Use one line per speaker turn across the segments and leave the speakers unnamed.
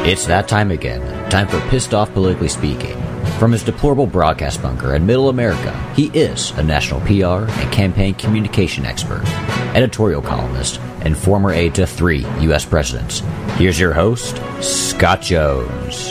It's that time again. Time for Pissed Off Politically Speaking. From his deplorable broadcast bunker in Middle America, he is a national PR and campaign communication expert, editorial columnist, and former aide to 3 U.S. presidents. Here's your host, Scott Jones.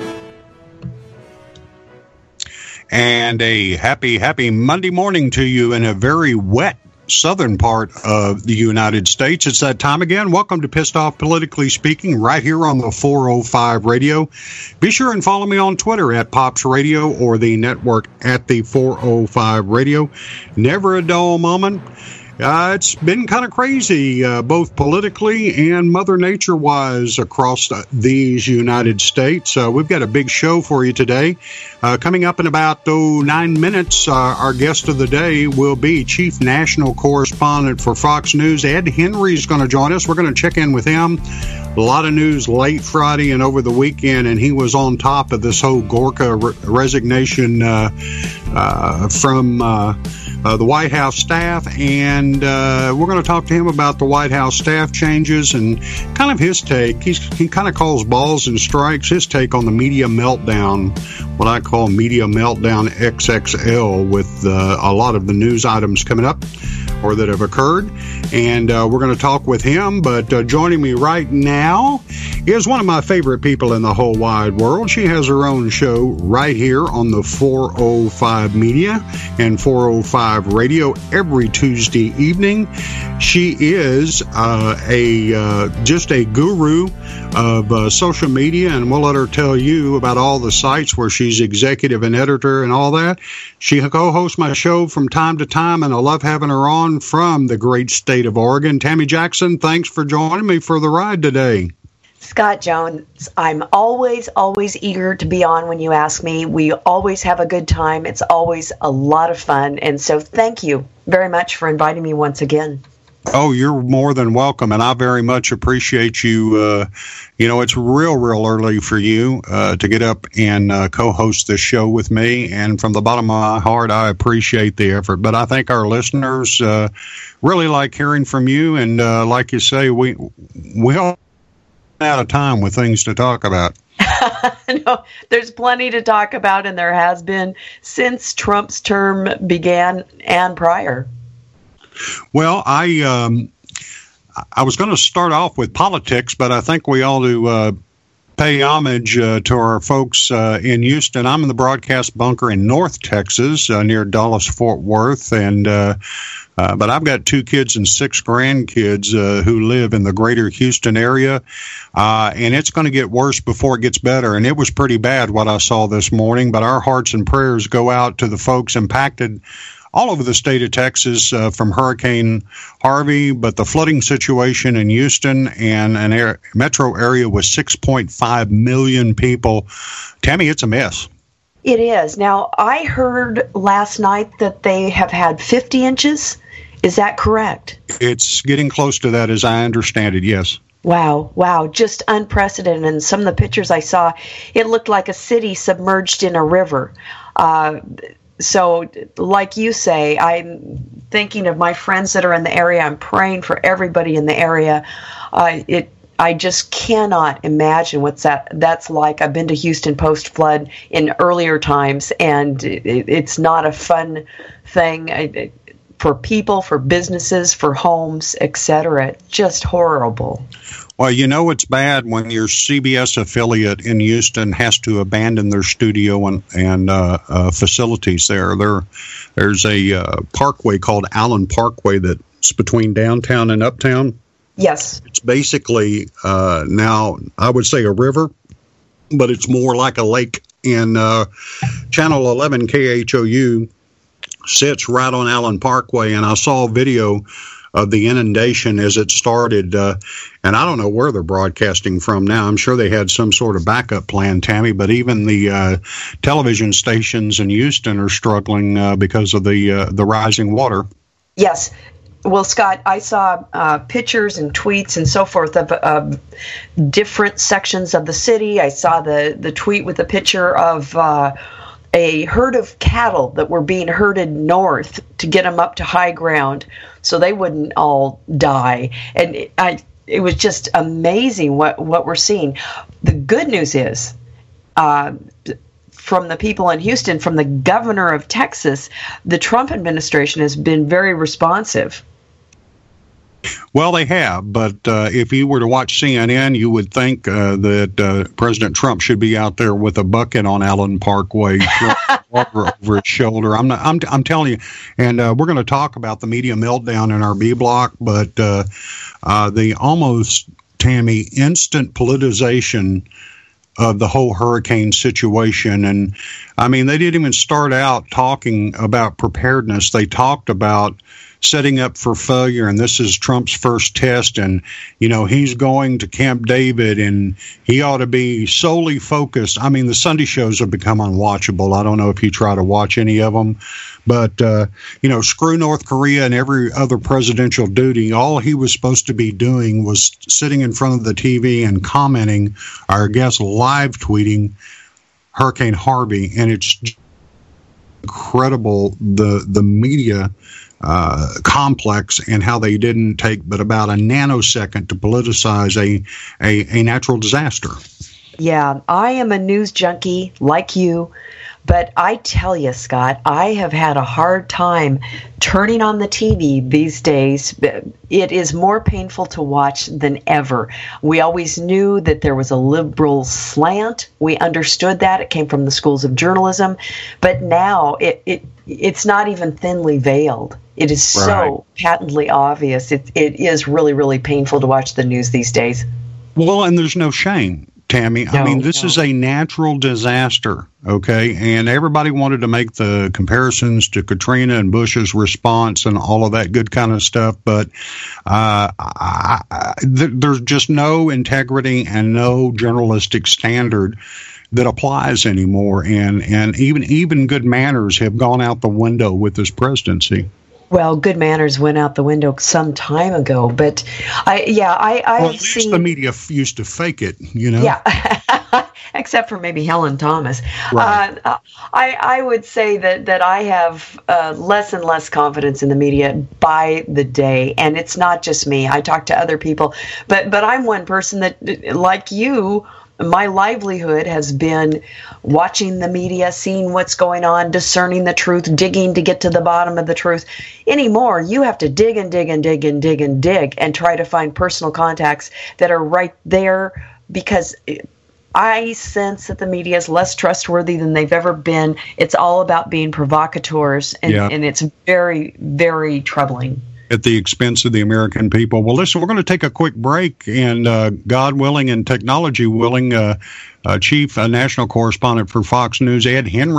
And a happy Monday morning to you in a very wet southern part of the United States. It's that time again. Welcome to Pissed Off Politically Speaking right here on the 405 Radio. Be sure and follow me on Twitter at Pops Radio or the network at the 405 Radio. Never a dull moment. It's been kind of crazy, both politically and Mother Nature-wise across these United States. We've got a big show for you today. Coming up in about 9 minutes, our guest of the day will be Chief National Correspondent for Fox News. Ed Henry is going to join us. We're going to check in with him. A lot of news late Friday and over the weekend, and he was on top of this whole Gorka resignation from the White House staff, and we're going to talk to him about the White House staff changes and kind of his take. He kind of calls balls and strikes, his take on the media meltdown, what I call media meltdown XXL, with a lot of the news items coming up or that have occurred. And we're going to talk with him, but joining me right now is one of my favorite people in the whole wide world. She has her own show right here on the 405 Media and 405 Radio every Tuesday evening. She is just a guru of social media, and we'll let her tell you about all the sites where she's executive and editor and all that. She co-hosts my show from time to time, and I love having her on from the great state of Oregon. Tammy Jackson, thanks for joining me for the ride today.
Scott Jones, I'm always eager to be on when you ask me. We always have a good time. It's always a lot of fun. And so thank you very much for inviting me once again.
Oh, you're more than welcome, and I very much appreciate you. It's real early for you to get up and co-host this show with me, and from the bottom of my heart, I appreciate the effort. But I think our listeners really like hearing from you, and like you say, we all out of time with things to talk about.
No, there's plenty to talk about, and there has been since Trump's term began and prior.
Well, I was going to start off with politics, but I think we ought to pay homage to our folks in Houston. I'm in the broadcast bunker in North Texas, near Dallas-Fort Worth, and but I've got 2 kids and 6 grandkids who live in the greater Houston area, and it's going to get worse before it gets better. And it was pretty bad what I saw this morning, but our hearts and prayers go out to the folks impacted all over the state of Texas from Hurricane Harvey, but the flooding situation in Houston and an metro area with 6.5 million people. Tammy, it's a mess.
It is. Now, I heard last night that they have had 50 inches. Is that correct?
It's getting close to that, as I understand it, yes.
Wow, just unprecedented. And some of the pictures I saw, it looked like a city submerged in a river. So, like you say, I'm thinking of my friends that are in the area. I'm praying for everybody in the area. I just cannot imagine what that's like. I've been to Houston post-flood in earlier times, and it's not a fun thing for people, for businesses, for homes, etc. Just horrible.
Well, it's bad when your CBS affiliate in Houston has to abandon their studio and facilities there. There's a parkway called Allen Parkway that's between downtown and uptown.
Yes.
It's basically now, I would say a river, but it's more like a lake. And Channel 11 KHOU sits right on Allen Parkway, and I saw a video of the inundation as it started, and I don't know where they're broadcasting from now. I'm sure they had some sort of backup plan, Tammy, but even the television stations in Houston are struggling because of the rising water.
Yes. Well, Scott, I saw pictures and tweets and so forth of different sections of the city. I saw the tweet with a picture of a herd of cattle that were being herded north to get them up to high ground so they wouldn't all die. And it was just amazing what we're seeing. The good news is, from the people in Houston, from the governor of Texas, the Trump administration has been very responsive.
Well, they have, but if you were to watch CNN, you would think that President Trump should be out there with a bucket on Allen Parkway, water over his shoulder. I'm telling you, and we're going to talk about the media meltdown in our B block, but the almost, Tammy, instant politicization of the whole hurricane situation. And I mean, they didn't even start out talking about preparedness. They talked about setting up for failure, and this is Trump's first test, and he's going to Camp David, and he ought to be solely focused. I mean, the Sunday shows have become unwatchable. I don't know if you try to watch any of them, but screw North Korea and every other presidential duty. All he was supposed to be doing was sitting in front of the TV and commenting, or I guess live tweeting, Hurricane Harvey. And it's incredible, the media complex, and how they didn't take but about a nanosecond to politicize a natural disaster.
Yeah, I am a news junkie like you, but I tell you, Scott, I have had a hard time turning on the TV these days. It is more painful to watch than ever. We always knew that there was a liberal slant. We understood that. It came from the schools of journalism. But now it's not even thinly veiled. It is so patently obvious. It is really, really painful to watch the news these days.
Well, and there's no shame, Tammy. I mean, this is a natural disaster, okay? And everybody wanted to make the comparisons to Katrina and Bush's response and all of that good kind of stuff, but there's just no integrity and no journalistic standard that applies anymore, and even good manners have gone out the window with this presidency.
Well, good manners went out the window some time ago, but I've
at least the media used to fake it,
Yeah, except for maybe Helen Thomas.
Right.
I would say that I have less and less confidence in the media by the day, and it's not just me. I talk to other people, but I'm one person that, like you, my livelihood has been watching the media, seeing what's going on, discerning the truth, digging to get to the bottom of the truth. Anymore, you have to dig and dig and dig and dig and dig and try to find personal contacts that are right there, because I sense that the media is less trustworthy than they've ever been. It's all about being provocateurs, and it's very, very troubling.
At the expense of the American people. Well, listen, we're going to take a quick break, and God willing and technology willing, Chief National Correspondent for Fox News, Ed Henry,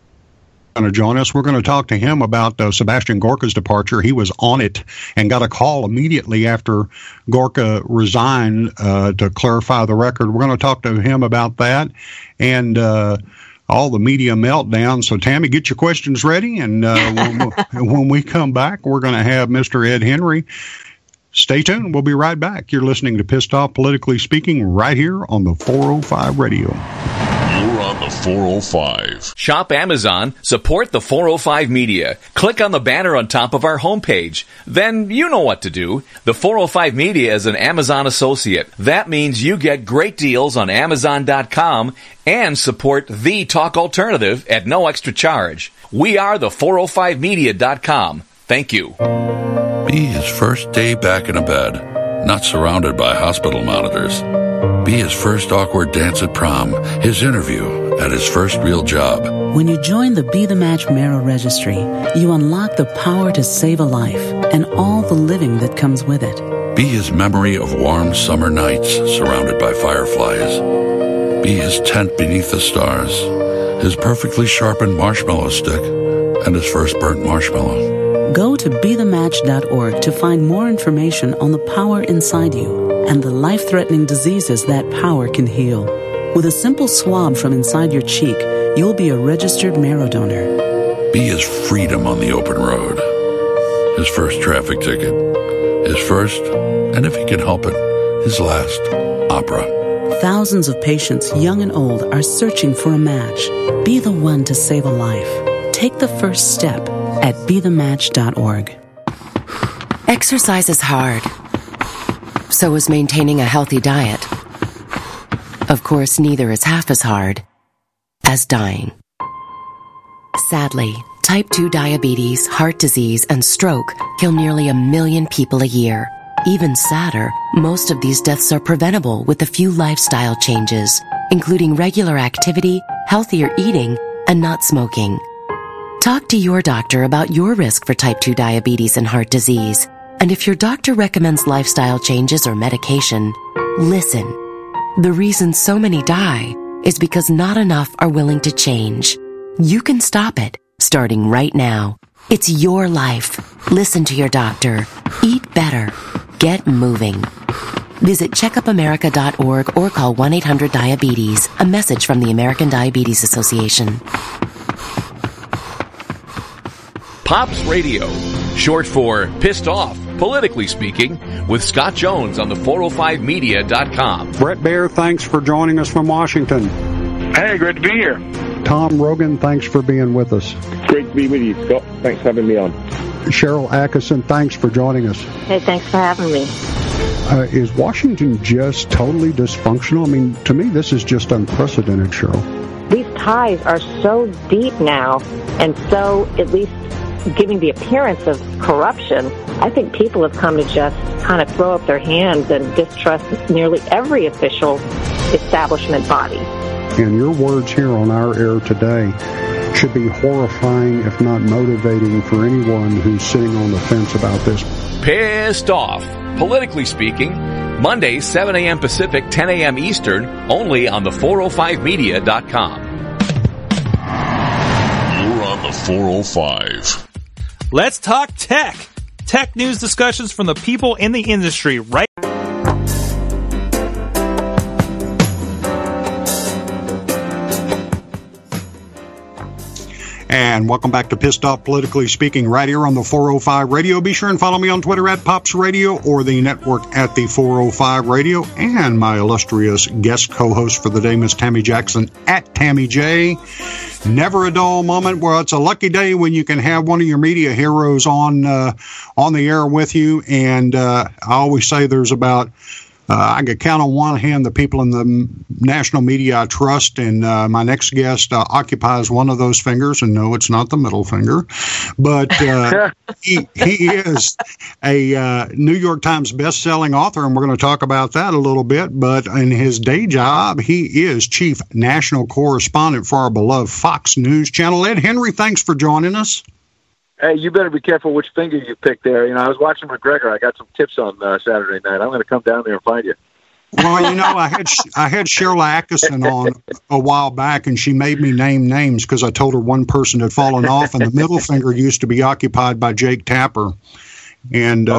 is going to join us. We're going to talk to him about Sebastian Gorka's departure. He was on it and got a call immediately after Gorka resigned to clarify the record. We're going to talk to him about that and all the media meltdown. So, Tammy, get your questions ready, and when we come back, we're going to have Mr. Ed Henry. Stay tuned. We'll be right back. You're listening to Pissed Off Politically Speaking right here on the 405 Radio.
You're on the 405.
Shop Amazon. Support the 405 Media. Click on the banner on top of our homepage. Then you know what to do. The 405 Media is an Amazon associate. That means you get great deals on Amazon.com and support the talk alternative at no extra charge. We are the 405media.com. Thank you.
Be his first day back in a bed, not surrounded by hospital monitors. Be his first awkward dance at prom, his interview at his first real job.
When you join the Be the Match Marrow Registry, you unlock the power to save a life and all the living that comes with it.
Be his memory of warm summer nights surrounded by fireflies. Be his tent beneath the stars, his perfectly sharpened marshmallow stick, and his first burnt marshmallow.
Go to BeTheMatch.org to find more information on the power inside you and the life-threatening diseases that power can heal. With a simple swab from inside your cheek, you'll be a registered marrow donor.
Be his freedom on the open road, his first traffic ticket, his first, and if he can help it, his last opera.
Thousands of patients, young and old, are searching for a match. Be the one to save a life. Take the first step at BeTheMatch.org.
Exercise is hard. So is maintaining a healthy diet. Of course, neither is half as hard as dying. Sadly, type 2 diabetes, heart disease, and stroke kill nearly 1 million people a year. Even sadder, most of these deaths are preventable with a few lifestyle changes, including regular activity, healthier eating, and not smoking. Talk to your doctor about your risk for type 2 diabetes and heart disease. And if your doctor recommends lifestyle changes or medication, listen. The reason so many die is because not enough are willing to change. You can stop it, starting right now. It's your life. Listen to your doctor. Eat better. Get moving. Visit checkupamerica.org or call 1-800-DIABETES. A message from the American Diabetes Association.
Pops Radio, short for Pissed Off, politically speaking, with Scott Jones on the 405media.com.
Brett Baer, thanks for joining us from Washington.
Hey, great to be here.
Tom Rogan, thanks for being with us.
Great to be with you, Scott. Thanks for having me on.
Cheryl Atkinson, thanks for joining us.
Hey, thanks for having me.
Is Washington just totally dysfunctional? I mean, to me, this is just unprecedented, Cheryl.
These ties are so deep now, and so at least giving the appearance of corruption. I think people have come to just kind of throw up their hands and distrust nearly every official establishment body.
And your words here on our air today should be horrifying, if not motivating, for anyone who's sitting on the fence about this.
Pissed Off, politically speaking, Monday, 7 a.m. Pacific, 10 a.m. Eastern, only on the 405media.com.
You're on the 405.
Let's talk tech. Tech news discussions from the people in the industry right.
And welcome back to Pissed Off Politically Speaking right here on the 405 Radio. Be sure and follow me on Twitter at Pops Radio or the network at the 405 Radio, and my illustrious guest co-host for the day, Miss Tammy Jackson at Tammy J. Never a dull moment. Well, it's a lucky day when you can have one of your media heroes on the air with you. And I always say there's about I can count on one hand the people in the national media I trust, and my next guest occupies one of those fingers, and no, it's not the middle finger, but he is a New York Times best-selling author, and we're going to talk about that a little bit, but in his day job, he is chief national correspondent for our beloved Fox News Channel. Ed Henry, thanks for joining us.
Hey, you better be careful which finger you pick there. You know, I was watching McGregor. I got some tips on Saturday night. I'm going to come down there and find you.
Well, you know, I had Cheryl Atkinson on a while back, and she made me name names because I told her one person had fallen off, and the middle finger used to be occupied by Jake Tapper. And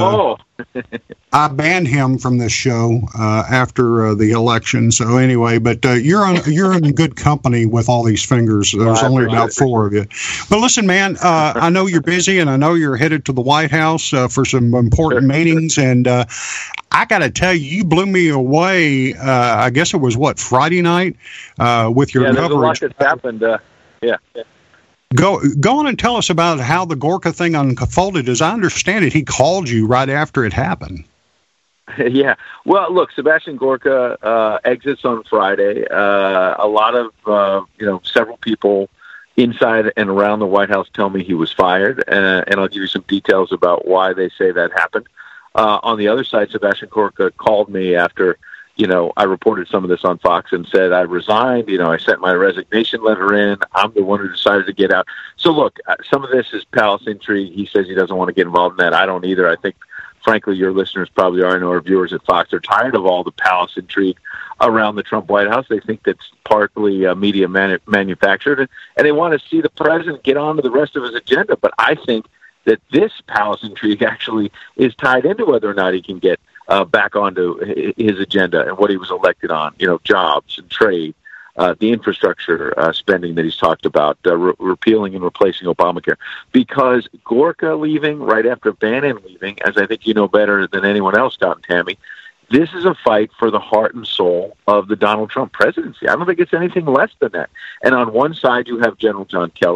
I banned him from this show after the election. So anyway, but you're in good company with all these fingers. There's only about four of you. But listen, man, I know you're busy, and I know you're headed to the White House for some important meetings. And I got to tell you, you blew me away. I guess it was Friday night with your coverage.
There's a lot that's happened. Yeah.
Go on and tell us about how the Gorka thing unfolded. As I understand it, he called you right after it happened.
Yeah. Well, look, Sebastian Gorka exits on Friday. A lot of, several people inside and around the White House tell me he was fired, and I'll give you some details about why they say that happened. On the other side, Sebastian Gorka called me after I reported some of this on Fox and said I resigned. I sent my resignation letter in. I'm the one who decided to get out. So look, some of this is palace intrigue. He says he doesn't want to get involved in that. I don't either. I think, frankly, your listeners probably are, and our viewers at Fox are tired of all the palace intrigue around the Trump White House. They think that's partly media manufactured, and they want to see the president get on to the rest of his agenda. But I think that this palace intrigue actually is tied into whether or not he can get back onto his agenda and what he was elected on, jobs and trade, the infrastructure spending that he's talked about, repealing and replacing Obamacare. Because Gorka leaving right after Bannon leaving, as I think you know better than anyone else, Scott and Tammy, this is a fight for the heart and soul of the Donald Trump presidency. I don't think it's anything less than that. And on one side, you have General John Kelly,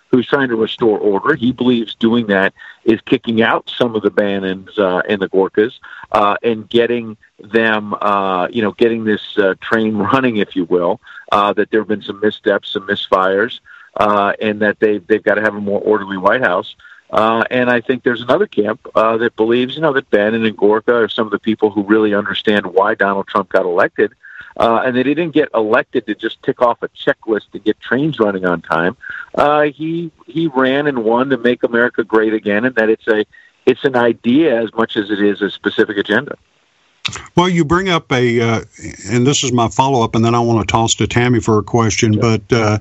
who's trying to restore order. He believes doing that is kicking out some of the Bannons and the Gorkas and getting them, getting this train running, if you will, that there have been some missteps, some misfires, and that they've got to have a more orderly White House. And I think there's another camp that believes, that Bannon and Gorka are some of the people who really understand why Donald Trump got elected. And they didn't get elected to just tick off a checklist to get trains running on time. He ran and won to make America great again, and that it's an idea as much as it is a specific agenda.
Well, you bring up and this is my follow-up, and then I want to toss to Tammy for a question, but,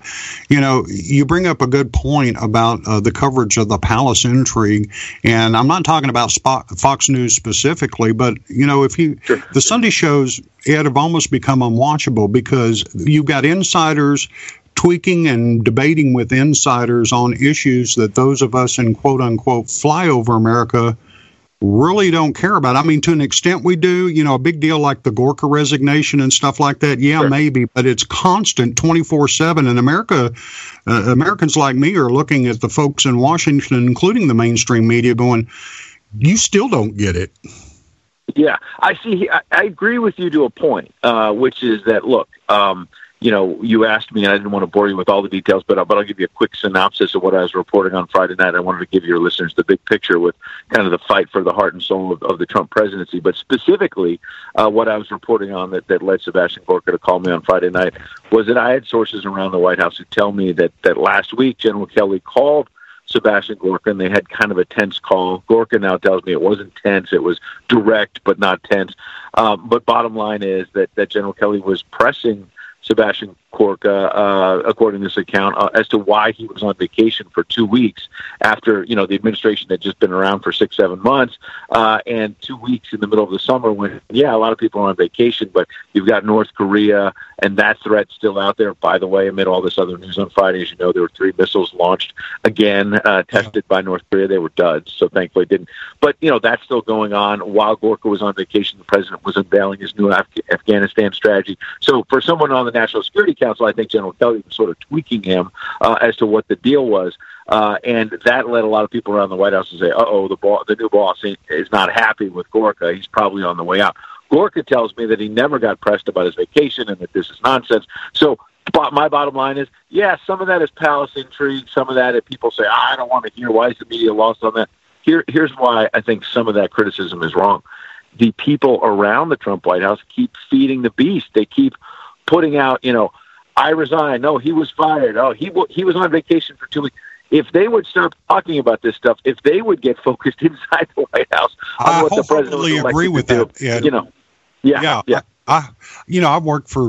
you bring up a good point about the coverage of the palace intrigue, and I'm not talking about Fox News specifically, but, the Sunday shows, it have almost become unwatchable because you've got insiders tweaking and debating with insiders on issues that those of us in quote-unquote flyover America really don't care about. I mean, to an extent we do, a big deal like the Gorka resignation and stuff like that. Yeah, sure. Maybe, but it's constant 24/7. And Americans like me are looking at the folks in Washington, including the mainstream media, going, you still don't get it.
Yeah, I see. I agree with you to a point, which is that, look, you asked me, and I didn't want to bore you with all the details, but I'll give you a quick synopsis of what I was reporting on Friday night. I wanted to give your listeners the big picture with kind of the fight for the heart and soul of the Trump presidency. But specifically, what I was reporting on that led Sebastian Gorka to call me on Friday night was that I had sources around the White House who tell me that last week General Kelly called Sebastian Gorka, and they had kind of a tense call. Gorka now tells me it wasn't tense. It was direct, but not tense. But bottom line is that General Kelly was pressing Sebastian Gorka, according to this account, as to why he was on vacation for 2 weeks after, the administration had just been around for 6-7 months, and 2 weeks in the middle of the summer when, a lot of people are on vacation, but you've got North Korea and that threat still out there. By the way, amid all this other news on Friday, as you know, there were 3 missiles launched again, tested by North Korea. They were duds, so thankfully it didn't. But, that's still going on. While Gorka was on vacation, the president was unveiling his new Afghanistan strategy. So for someone on the National Security Council, I think General Kelly was sort of tweaking him as to what the deal was. And that led a lot of people around the White House to say, the new boss is not happy with Gorka. He's probably on the way out. Gorka tells me that he never got pressed about his vacation and that this is nonsense. So my bottom line is, some of that is palace intrigue. Some of that, if people say, I don't want to hear, why is the media lost on that? Here's why I think some of that criticism is wrong. The people around the Trump White House keep feeding the beast. They keep putting out, I resign. No, he was fired. Oh, he was on vacation for 2 weeks. If they would stop talking about this stuff, if they would get focused inside the White House on what the president was elected
agree with
to
that.
Do,
Yeah. I've worked for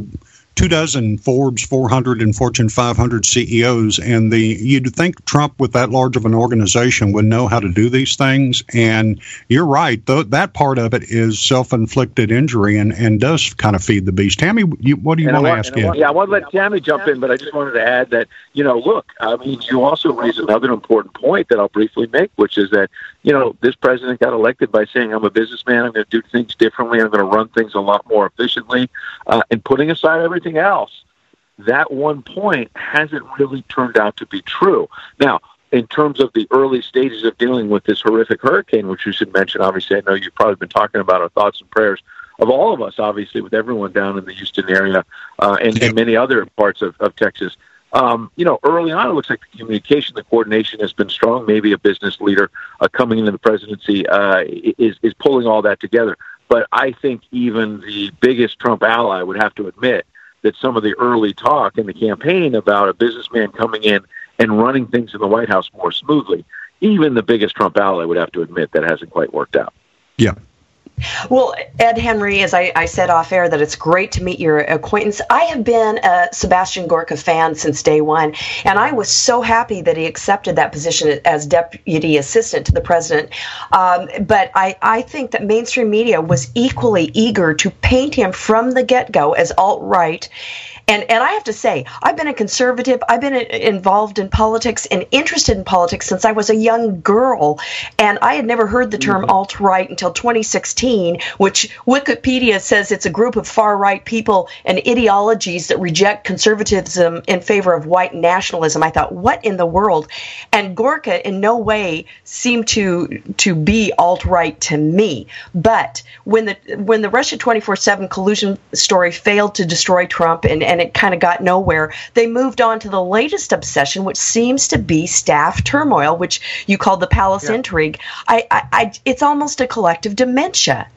24 Forbes 400 and Fortune 500 CEOs, and you'd think Trump, with that large of an organization, would know how to do these things. And you're right, that part of it is self-inflicted injury and does kind of feed the beast. Tammy, what do you want to ask?
I want to let Tammy jump in, but I just wanted to add that, look, I mean, you also raise another important point that I'll briefly make, which is that, this president got elected by saying, I'm a businessman, I'm going to do things differently, I'm going to run things a lot more efficiently, and putting aside everything else, that one point hasn't really turned out to be true. Now, in terms of the early stages of dealing with this horrific hurricane, which you should mention, obviously, I know you've probably been talking about our thoughts and prayers of all of us, obviously, with everyone down in the Houston area and many other parts of Texas. Early on, it looks like the communication, the coordination has been strong. Maybe a business leader coming into the presidency is pulling all that together. But I think even the biggest Trump ally would have to admit that some of the early talk in the campaign about a businessman coming in and running things in the White House more smoothly, even the biggest Trump ally would have to admit that hasn't quite worked out.
Yeah.
Well, Ed Henry, as I said off air, that it's great to meet your acquaintance. I have been a Sebastian Gorka fan since day one, and I was so happy that he accepted that position as deputy assistant to the president. But I think that mainstream media was equally eager to paint him from the get-go as alt-right. And I have to say, I've been a conservative. I've been involved in politics and interested in politics since I was a young girl. And I had never heard the term alt-right until 2016, which Wikipedia says it's a group of far-right people and ideologies that reject conservatism in favor of white nationalism. I thought, what in the world? And Gorka in no way seemed to be alt-right to me. But when the Russia 24/7 collusion story failed to destroy Trump and it kind of got nowhere, they moved on to the latest obsession, which seems to be staff turmoil, which you called the palace intrigue. It's almost a collective dementia.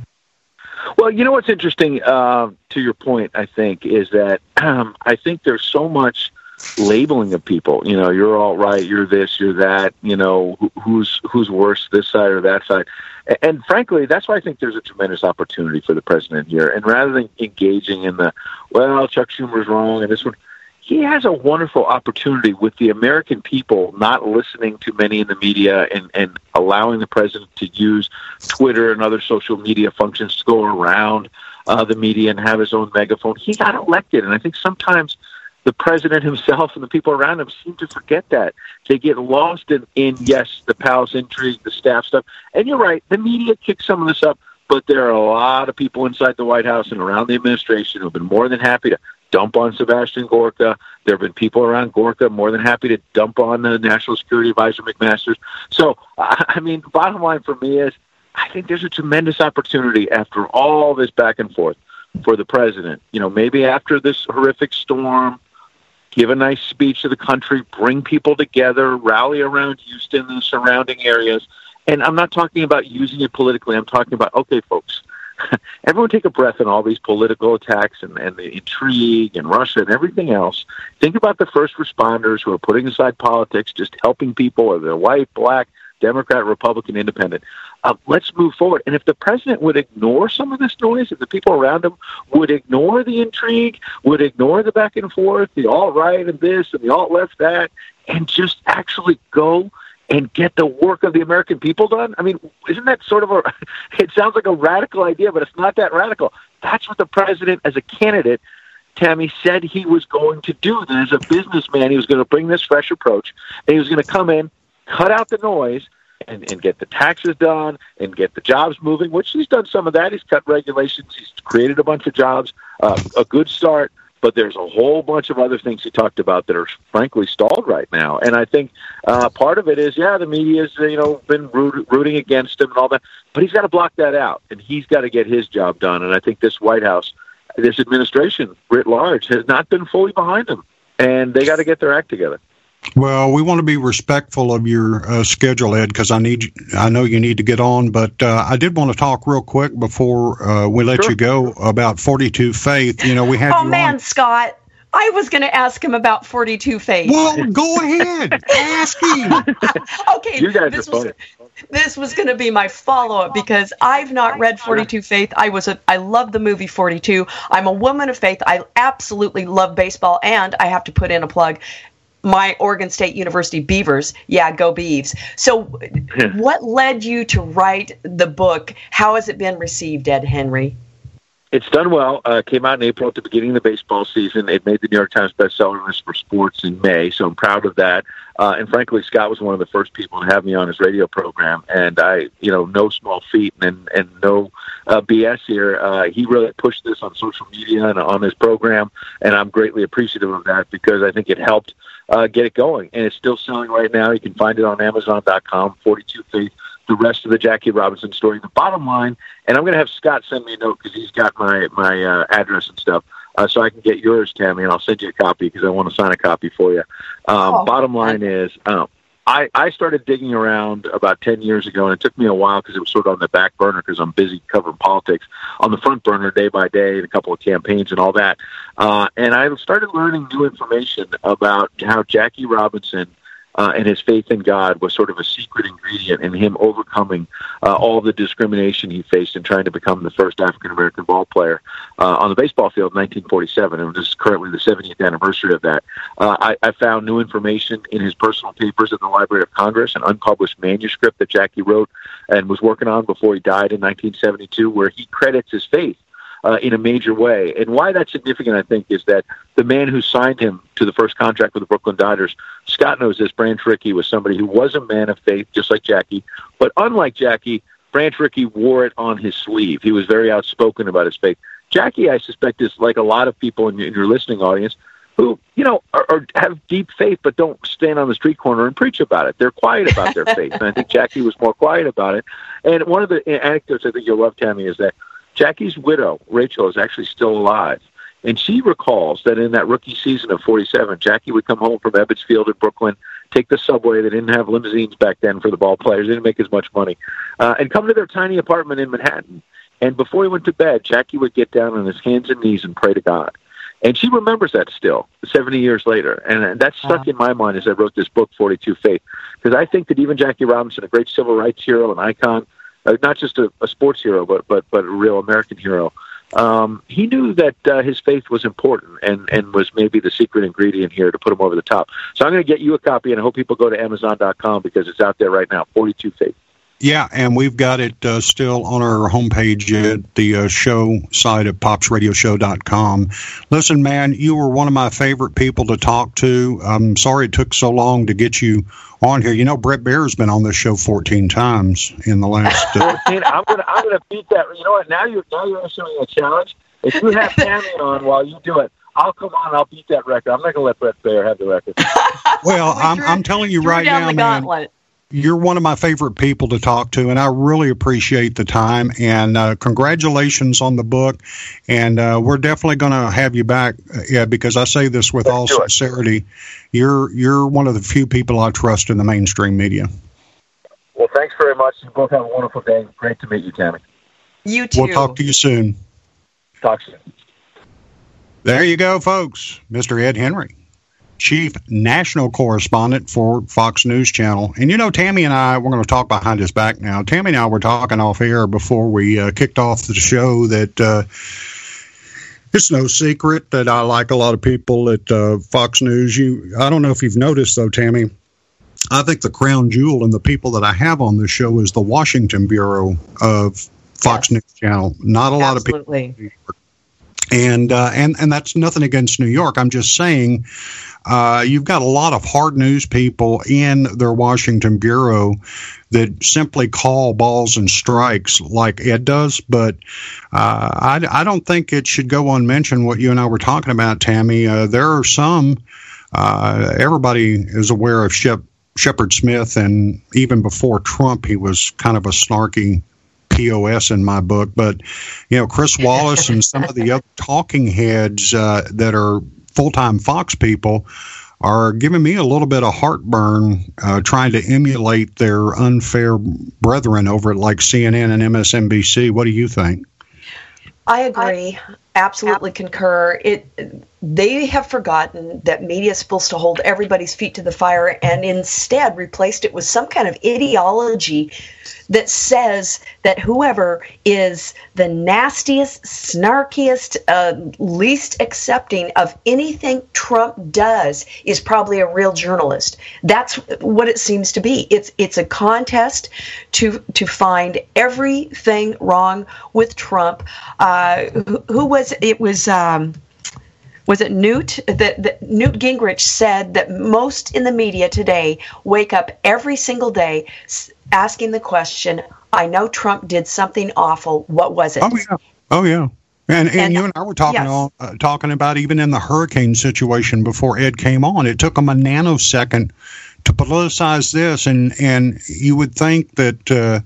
Well, you know what's interesting, to your point, I think, is that I think there's so much labeling of people. You know, you're all right, you're this, you're that, you know, who's worse, this side or that side. And frankly, that's why I think there's a tremendous opportunity for the president here. And rather than engaging in the, well, Chuck Schumer's wrong and this one, he has a wonderful opportunity with the American people not listening to many in the media and allowing the president to use Twitter and other social media functions to go around the media and have his own megaphone. He got elected, and I think sometimes the president himself and the people around him seem to forget that. They get lost in yes, the palace intrigue, the staff stuff. And you're right, the media kicks some of this up, but there are a lot of people inside the White House and around the administration who have been more than happy to dump on Sebastian Gorka. There have been people around Gorka more than happy to dump on the National Security Advisor McMaster. So, I mean, the bottom line for me is I think there's a tremendous opportunity after all this back and forth for the president. You know, maybe after this horrific storm, give a nice speech to the country, bring people together, rally around Houston and the surrounding areas. And I'm not talking about using it politically. I'm talking about, okay, folks, everyone take a breath on all these political attacks and the intrigue and Russia and everything else. Think about the first responders who are putting aside politics, just helping people, whether they're white, black, Democrat, Republican, Independent. Let's move forward. And if the president would ignore some of this noise, if the people around him would ignore the intrigue, would ignore the back and forth, the alt-right and this and the alt-left that, and just actually go and get the work of the American people done? I mean, isn't that sort of it sounds like a radical idea, but it's not that radical. That's what the president, as a candidate, Tammy, said he was going to do. That as a businessman, he was going to bring this fresh approach, and he was going to come in, cut out the noise, and get the taxes done and get the jobs moving, which he's done some of that. He's cut regulations. He's created a bunch of jobs, a good start. But there's a whole bunch of other things he talked about that are frankly stalled right now. And I think part of it is, the media's been rooting against him and all that. But he's got to block that out, and he's got to get his job done. And I think this White House, this administration writ large, has not been fully behind him. And they got to get their act together.
Well, we want to be respectful of your schedule, Ed, because I know you need to get on. But I did want to talk real quick before we let you go about 42 Faith. You know, we had.
Oh man, Scott, I was going to ask him about 42 Faith.
Well, go ahead, ask him.
Okay, you guys are funny. This was going to be my follow-up because I've not read 42 Faith. I love the movie 42. I'm a woman of faith. I absolutely love baseball, and I have to put in a plug. My Oregon State University Beavers. Yeah, go Beavs. So what led you to write the book? How has it been received, Ed Henry?
It's done well. It came out in April at the beginning of the baseball season. It made the New York Times bestseller list for sports in May, so I'm proud of that. And frankly, Scott was one of the first people to have me on his radio program, and I, no small feat and no BS here. He really pushed this on social media and on his program, and I'm greatly appreciative of that because I think it helped get it going. And it's still selling right now. You can find it on Amazon.com, 42 Faith, the rest of the Jackie Robinson story. The bottom line, and I'm going to have Scott send me a note because he's got my address and stuff, so I can get yours, Tammy, and I'll send you a copy because I want to sign a copy for you. Bottom line is, I started digging around about 10 years ago, and it took me a while because it was sort of on the back burner because I'm busy covering politics. On the front burner, day by day, and a couple of campaigns and all that. And I started learning new information about how Jackie Robinson and his faith in God was sort of a secret ingredient in him overcoming all the discrimination he faced in trying to become the first African-American ball player on the baseball field in 1947. And this is currently the 70th anniversary of that. I found new information in his personal papers at the Library of Congress, an unpublished manuscript that Jackie wrote and was working on before he died in 1972, where he credits his faith in a major way. And why that's significant, I think, is that the man who signed him to the first contract with the Brooklyn Dodgers, Scott knows this, Branch Rickey, was somebody who was a man of faith, just like Jackie. But unlike Jackie, Branch Rickey wore it on his sleeve. He was very outspoken about his faith. Jackie, I suspect, is like a lot of people in your listening audience who, are have deep faith but don't stand on the street corner and preach about it. They're quiet about their faith. And I think Jackie was more quiet about it. And one of the anecdotes I think you'll love, Tammy, is that Jackie's widow, Rachel, is actually still alive. And she recalls that in that rookie season of 47, Jackie would come home from Ebbets Field in Brooklyn, take the subway. They didn't have limousines back then for the ball players. They didn't make as much money. And come to their tiny apartment in Manhattan. And before he went to bed, Jackie would get down on his hands and knees and pray to God. And she remembers that still, 70 years later. And that stuck in my mind as I wrote this book, 42 Faith, because I think that even Jackie Robinson, a great civil rights hero, an icon, not just a sports hero, but a real American hero, he knew that his faith was important and was maybe the secret ingredient here to put him over the top. So I'm going to get you a copy, and I hope people go to Amazon.com because it's out there right now, 42 Faith.
Yeah, and we've got it still on our homepage at the show site at popsradioshow.com. Listen, man, you were one of my favorite people to talk to. I'm sorry it took so long to get you on here. Brett Baer's been on this show 14 times in the last...
14? I'm gonna beat that. You know what? Now you're issuing a challenge. If you have Tammy on while you do it, I'll come on. I'll beat that record. I'm not gonna let Brett Baer have the record.
Well, I'm telling you right now, man. Gauntlet. You're one of my favorite people to talk to, and I really appreciate the time. And congratulations on the book. And we're definitely going to have you back, because I say this with all sincerity. You're one of the few people I trust in the mainstream media.
Well, thanks very much. You both have a wonderful day. Great to meet you, Tammy.
You too.
We'll talk to you soon.
Talk soon.
There you go, folks. Mr. Ed Henry, Chief National Correspondent for Fox News Channel. And Tammy and I, we're going to talk behind his back now. Tammy and I were talking off air before we kicked off the show that it's no secret that I like a lot of people at Fox News. I don't know if you've noticed, though, Tammy, I think the crown jewel and the people that I have on this show is the Washington Bureau of Fox News Channel. Not a lot of people. And that's nothing against New York. I'm just saying you've got a lot of hard news people in their Washington Bureau that simply call balls and strikes like Ed does. But I don't think it should go unmentioned what you and I were talking about, Tammy. There are some, everybody is aware of Shepard Smith, and even before Trump, he was kind of a snarky POS in my book. But, Chris Wallace and some of the other talking heads that are full-time Fox people are giving me a little bit of heartburn trying to emulate their unfair brethren over at like CNN and MSNBC. What do you think?
I agree. Absolutely concur. They have forgotten that media is supposed to hold everybody's feet to the fire and instead replaced it with some kind of ideology that says that whoever is the nastiest, snarkiest, least accepting of anything Trump does is probably a real journalist. That's what it seems to be. It's a contest to find everything wrong with Trump. Who was it? Was it Newt? That Newt Gingrich said that most in the media today wake up every single day asking the question, I know Trump did something awful. What was it?
Oh, yeah. And you and I were talking about even in the hurricane situation before Ed came on. It took them a nanosecond to politicize this, and you would think that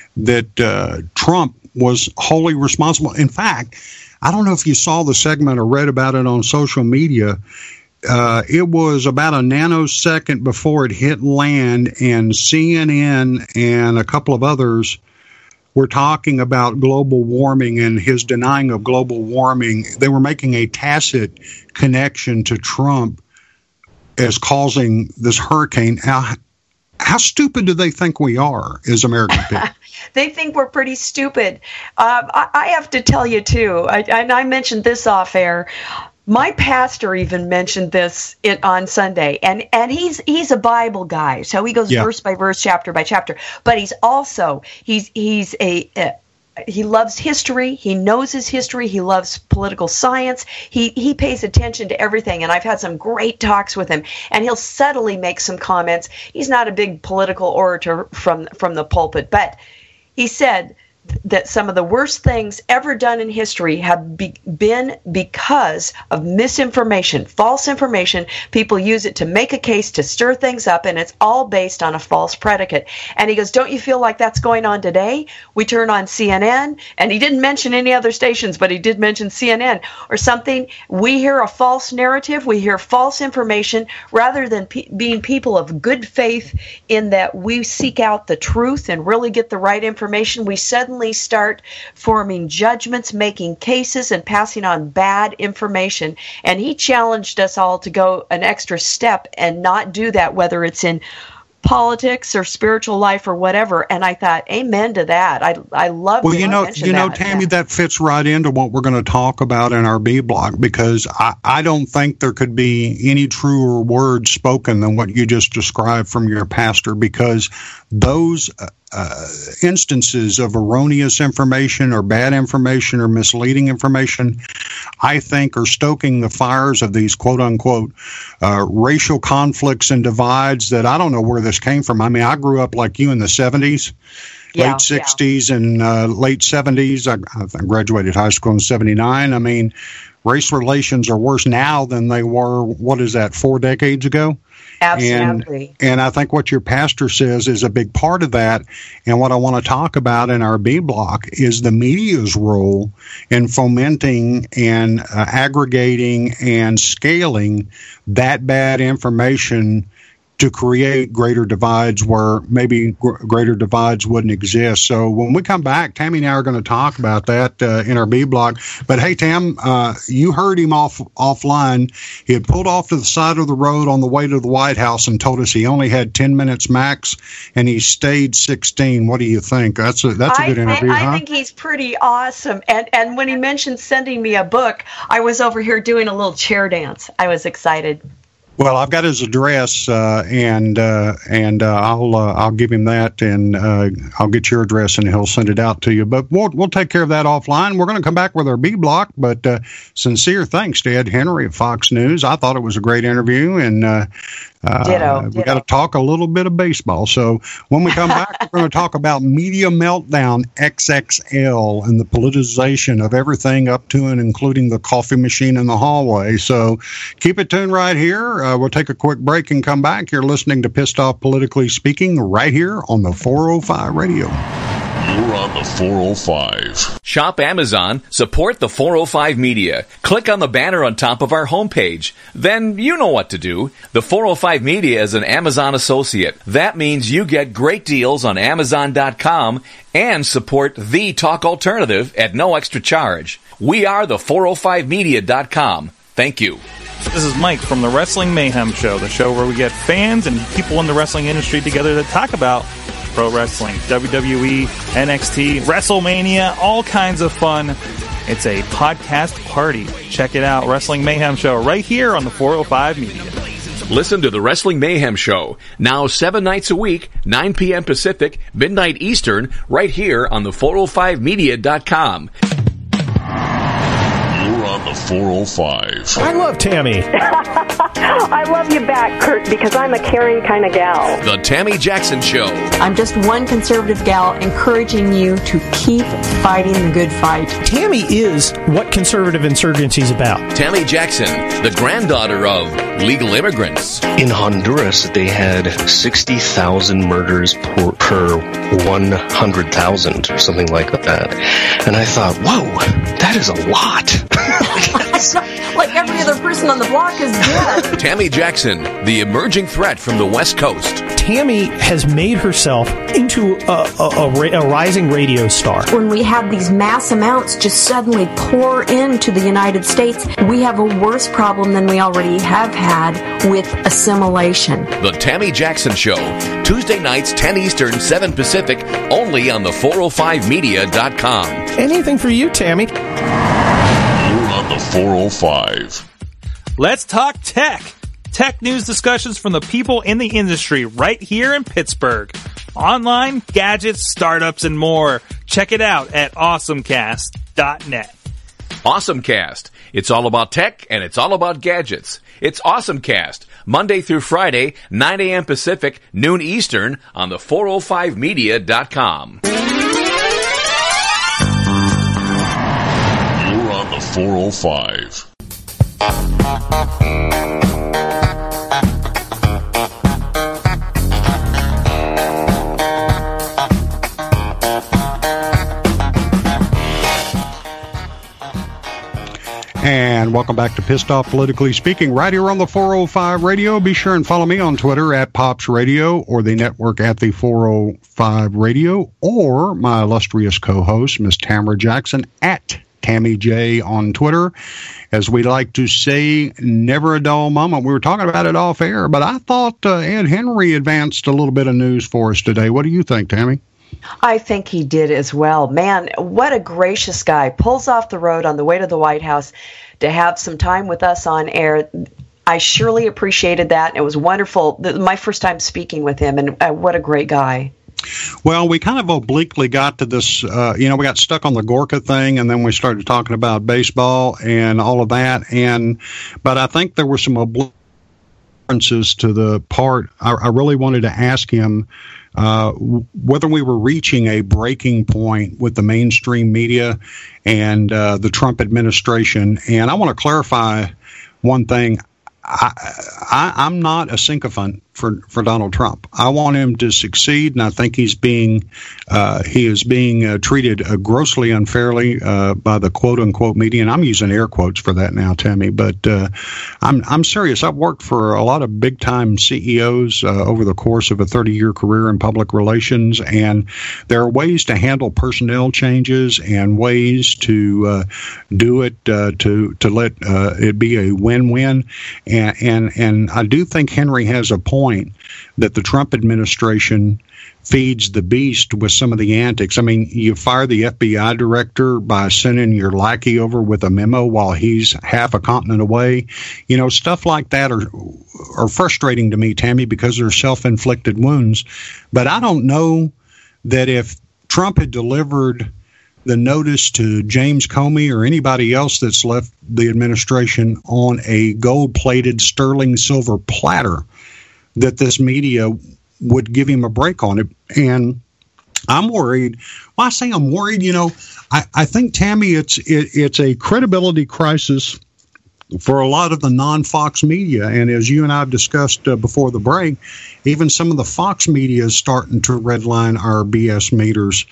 Trump was wholly responsible. In fact, I don't know if you saw the segment or read about it on social media. It was about a nanosecond before it hit land, and CNN and a couple of others were talking about global warming and his denying of global warming. They were making a tacit connection to Trump as causing this hurricane. How stupid do they think we are as American people?
They think we're pretty stupid. I have to tell you, too, and I mentioned this off air, my pastor even mentioned this on Sunday, and he's a Bible guy, so he goes verse by verse, chapter by chapter. But he's also he's a he loves history. He knows his history. He loves political science. He pays attention to everything. And I've had some great talks with him. And he'll subtly make some comments. He's not a big political orator from the pulpit, but he said that some of the worst things ever done in history have been because of misinformation, false information. People use it to make a case, to stir things up, and it's all based on a false predicate. And he goes, don't you feel like that's going on today? We turn on CNN, and he didn't mention any other stations, but he did mention CNN or something. We hear a false narrative. We hear false information rather than being people of good faith in that we seek out the truth and really get the right information. We suddenly start forming judgments, making cases, and passing on bad information. And he challenged us all to go an extra step and not do that, whether it's in politics or spiritual life or whatever. And I thought, amen to that. I love.
Well, you know, Tammy, that fits right into what we're going to talk about in our B block, because I don't think there could be any truer words spoken than what you just described from your pastor, because those instances of erroneous information or bad information or misleading information, I think, are stoking the fires of these quote-unquote racial conflicts and divides that I don't know where this came from. I mean, I grew up like you in the 70s, late 60s and late 70s. I graduated high school in 79. I mean, race relations are worse now than they were, 4 decades ago?
Absolutely.
And I think what your pastor says is a big part of that. And what I want to talk about in our B block is the media's role in fomenting and aggregating and scaling that bad information to create greater divides where maybe greater divides wouldn't exist. So when we come back, Tammy and I are going to talk about that in our B block. But hey, Tam, you heard him offline. He had pulled off to the side of the road on the way to the White House and told us he only had 10 minutes max, and he stayed 16. What do you think? That's a good interview,
I think he's pretty awesome. And when he mentioned sending me a book, I was over here doing a little chair dance. I was excited.
Well, I've got his address, and I'll give him that, and I'll get your address, and he'll send it out to you. But we'll take care of that offline. We're going to come back with our B block, but sincere thanks to Ed Henry of Fox News. I thought it was a great interview, and
Ditto.
We got to talk a little bit of baseball. So when we come back, we're going to talk about Media Meltdown XXL and the politicization of everything up to and including the coffee machine in the hallway. So keep it tuned right here. We'll take a quick break and come back. You're listening to Pissed Off Politically Speaking right here on the 405 Radio.
You're on the 405.
Shop Amazon, support the 405 Media. Click on the banner on top of our homepage. Then you know what to do. The 405 Media is an Amazon associate. That means you get great deals on Amazon.com and support the talk alternative at no extra charge. We are the 405media.com. Thank you.
This is Mike from the Wrestling Mayhem Show, the show where we get fans and people in the wrestling industry together to talk about pro wrestling, WWE, NXT, WrestleMania, all kinds of fun. It's a podcast party. Check it out, Wrestling Mayhem Show, right here on the 405 Media.
Listen to the Wrestling Mayhem Show, now 7 nights a week, 9 p.m. Pacific, midnight Eastern, right here on the 405media.com.
On the 405.
I love Tammy.
I love you back, Kurt, because I'm a caring kind of gal.
The Tammy Jackson Show.
I'm just one conservative gal encouraging you to keep fighting the good fight.
Tammy is what conservative insurgency is about.
Tammy Jackson, the granddaughter of legal immigrants.
In Honduras, they had 60,000 murders per 100,000 or something like that. And I thought, whoa, that is a lot.
Like every other person on the block is dead.
Tammy Jackson, the emerging threat from the West Coast.
Tammy has made herself into a rising radio star.
When we have these mass amounts just suddenly pour into the United States, we have a worse problem than we already have had with assimilation.
The Tammy Jackson Show, Tuesday nights, 10 Eastern, 7 Pacific, only on the 405media.com.
Anything for you, Tammy.
On the 405.
Let's talk tech. Tech news discussions from the people in the industry right here in Pittsburgh. Online, gadgets, startups, and more. Check it out at awesomecast.net.
AwesomeCast. It's all about tech and it's all about gadgets. It's AwesomeCast, Monday through Friday, 9 a.m. Pacific, noon Eastern, on the 405media.com.
You're on the 405.
And welcome back to Pissed Off Politically Speaking, right here on the 405 Radio. Be sure and follow me on Twitter at Pops Radio, or the network at the 405 Radio, or my illustrious co-host, Miss Tamara Jackson, at Tammy J on Twitter. As we like to say, never a dull moment. We were talking about it off air, but I thought Ed Henry advanced a little bit of news for us today. What do you think, Tammy?
I think he did as well. Man, what a gracious guy. Pulls off the road on the way to the White House to have some time with us on air. I surely appreciated that. It was wonderful. My first time speaking with him, and what a great guy.
Well, we kind of obliquely got to this, we got stuck on the Gorka thing, and then we started talking about baseball and all of that. But I think there were some differences to the part. I really wanted to ask him whether we were reaching a breaking point with the mainstream media and the Trump administration. And I want to clarify one thing. I'm not a sycophant for Donald Trump. I want him to succeed, and I think he is being treated grossly unfairly by the quote unquote media. And I'm using air quotes for that now, Tammy. But I'm serious. I've worked for a lot of big time CEOs over the course of a 30-year career in public relations, and there are ways to handle personnel changes and ways to do it to let it be a win-win. And I do think Henry has a point that the Trump administration feeds the beast with some of the antics. I mean, you fire the FBI director by sending your lackey over with a memo while he's half a continent away. You know, stuff like that are frustrating to me, Tammy, because they're self-inflicted wounds. But I don't know that if Trump had delivered the notice to James Comey or anybody else that's left the administration on a gold-plated sterling silver platter, that this media would give him a break on it. And I'm worried. Well, I say I'm worried, I think, Tammy, it's a credibility crisis for a lot of the non-Fox media. And as you and I have discussed before the break, even some of the Fox media is starting to redline our BS meters.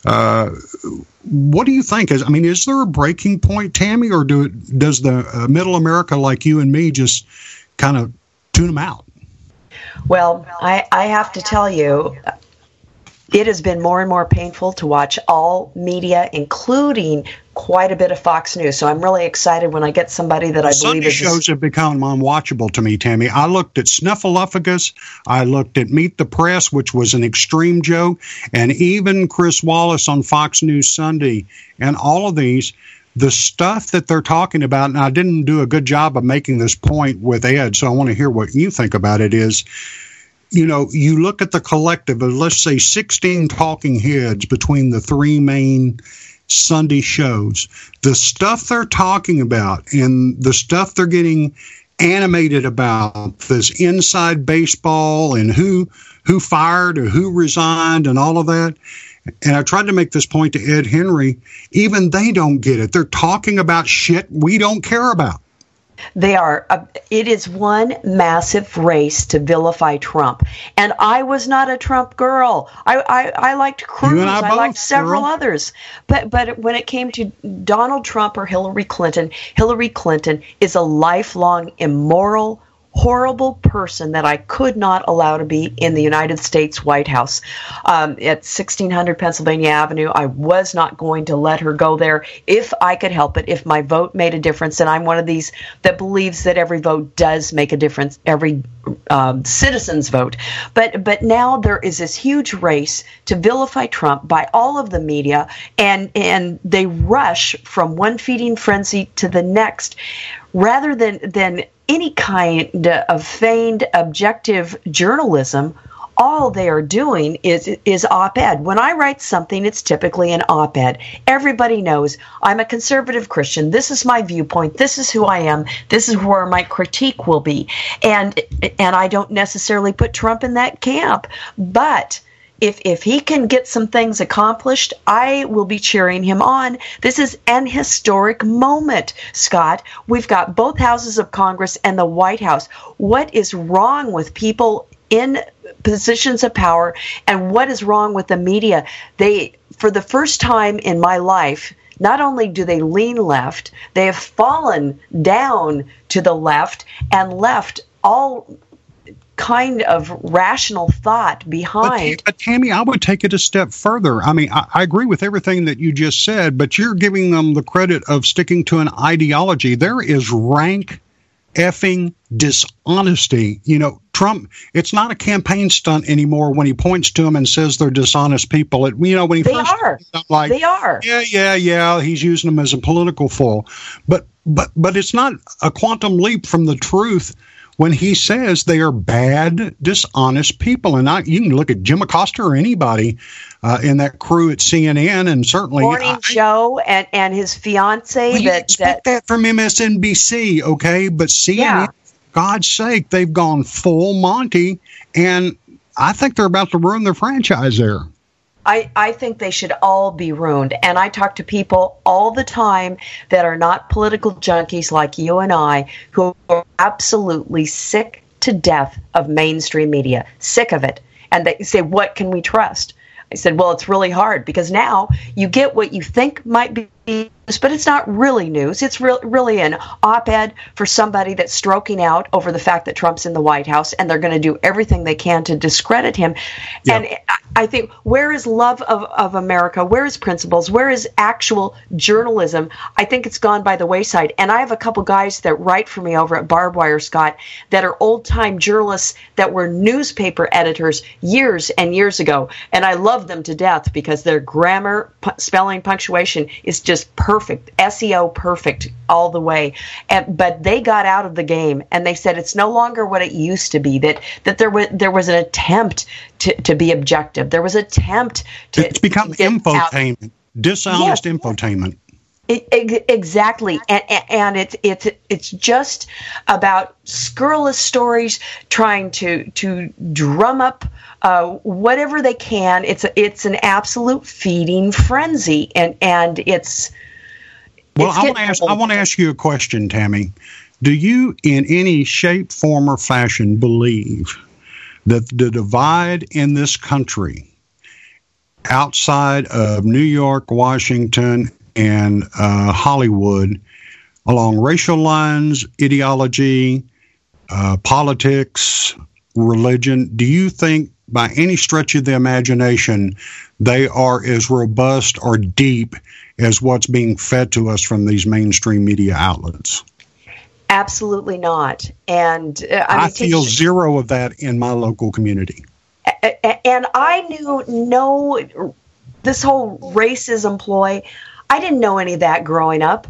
What do you think? Is there a breaking point, Tammy, or does the middle America like you and me just kind of tune them out?
Well, I have to tell you, it has been more and more painful to watch all media, including quite a bit of Fox News. So I'm really excited when I get somebody that I believe is...
Sunday shows have become unwatchable to me, Tammy. I looked at Snuffleupagus. I looked at Meet the Press, which was an extreme joke, and even Chris Wallace on Fox News Sunday. And all of these, the stuff that they're talking about, and I didn't do a good job of making this point with Ed, so I want to hear what you think about it, is... you look at the collective of, let's say, 16 talking heads between the three main Sunday shows. The stuff they're talking about and the stuff they're getting animated about, this inside baseball and who fired or who resigned and all of that. And I tried to make this point to Ed Henry. Even they don't get it. They're talking about shit we don't care about.
They are. It is one massive race to vilify Trump. And I was not a Trump girl. I liked Cruz. I liked several others. But when it came to Donald Trump or Hillary Clinton is a lifelong immoral, horrible person that I could not allow to be in the United States White House. At 1600 Pennsylvania Avenue, I was not going to let her go there if I could help it, if my vote made a difference. And I'm one of these that believes that every vote does make a difference, every citizen's vote. But now there is this huge race to vilify Trump by all of the media, and they rush from one feeding frenzy to the next, rather than any kind of feigned objective journalism. all they are doing is op-ed. When I write something, it's typically an op-ed. Everybody knows I'm a conservative Christian. This is my viewpoint. This is who I am. This is where my critique will be. And I don't necessarily put Trump in that camp. But if he can get some things accomplished, I will be cheering him on. This is an historic moment, Scott. We've got both houses of Congress and the White House. What is wrong with people in positions of power, and what is wrong with the media? They, for the first time in my life, not only do they lean left, they have fallen down to the left and left all kind of rational thought behind.
But Tammy, I would take it a step further. I mean, I agree with everything that you just said, but you're giving them the credit of sticking to an ideology. There is rank effing dishonesty. You know, Trump, it's not a campaign stunt anymore when he points to them and says they're dishonest people. When he
they
first
are.
Like,
they are.
Yeah, he's using them as a political fool. But it's not a quantum leap from the truth when he says they are bad, dishonest people. And you can look at Jim Acosta or anybody in that crew at CNN, and certainly
Morning Joe and his fiance.
Well, you expect that from MSNBC, okay? But CNN, for God's sake, they've gone full Monty, and I think they're about to ruin their franchise there.
I think they should all be ruined. And I talk to people all the time that are not political junkies like you and I, who are absolutely sick to death of mainstream media, sick of it. And they say, what can we trust? I said, well, it's really hard because now you get what you think might be news, but it's not really news. It's really an op-ed for somebody that's stroking out over the fact that Trump's in the White House, and they're going to do everything they can to discredit him. Yeah. And I think, where is love of America? Where is principles? Where is actual journalism? I think it's gone by the wayside. And I have a couple guys that write for me over at Barbed Wire, Scott, that are old-time journalists that were newspaper editors years and years ago. And I love them to death because their grammar, spelling, punctuation is just perfect, SEO perfect all the way. But they got out of the game, and they said it's no longer what it used to be, that there was an attempt to be objective. There was an attempt to...
It's become infotainment, dishonest infotainment.
Exactly, and it's just about scurrilous stories trying to drum up whatever they can. It's an absolute feeding frenzy, and it's.
Well, I want to ask you a question, Tammy. Do you, in any shape, form, or fashion, believe that the divide in this country, outside of New York, Washington, and Hollywood, along racial lines, ideology, politics, religion, do you think by any stretch of the imagination they are as robust or deep as what's being fed to us from these mainstream media outlets?
Absolutely not. And
I feel zero of that in my local community.
And I knew this whole racism ploy. I didn't know any of that growing up.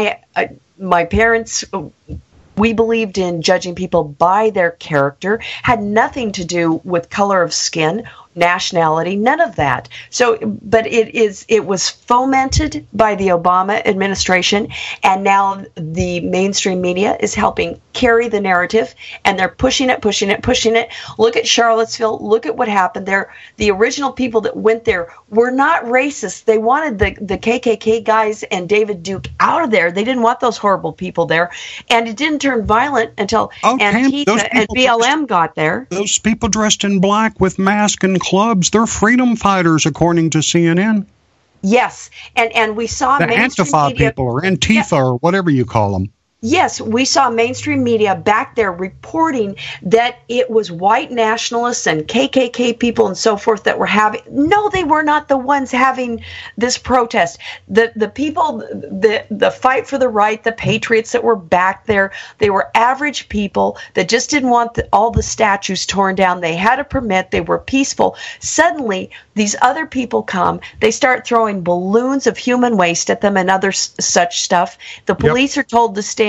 My parents, we believed in judging people by their character, had nothing to do with color of skin, nationality, none of that. So, but it was fomented by the Obama administration, and now the mainstream media is helping carry the narrative, and they're pushing it. Look at Charlottesville. Look at what happened there. The original people that went there were not racist. They wanted the KKK guys and David Duke out of there. They didn't want those horrible people there, and it didn't turn violent until Antifa and BLM got there.
Those people dressed in black with masks and clubs, they're freedom fighters, according to CNN.
Yes, and we saw
the Antifa people, or Antifa, or whatever you call them.
Yes, we saw mainstream media back there reporting that it was white nationalists and KKK people and so forth that were having. No, they were not the ones having this protest. The people, the fight for the right, the patriots that were back there, they were average people that just didn't want all the statues torn down. They had a permit. They were peaceful. Suddenly, these other people come. They start throwing balloons of human waste at them and other such stuff. The police are told to stand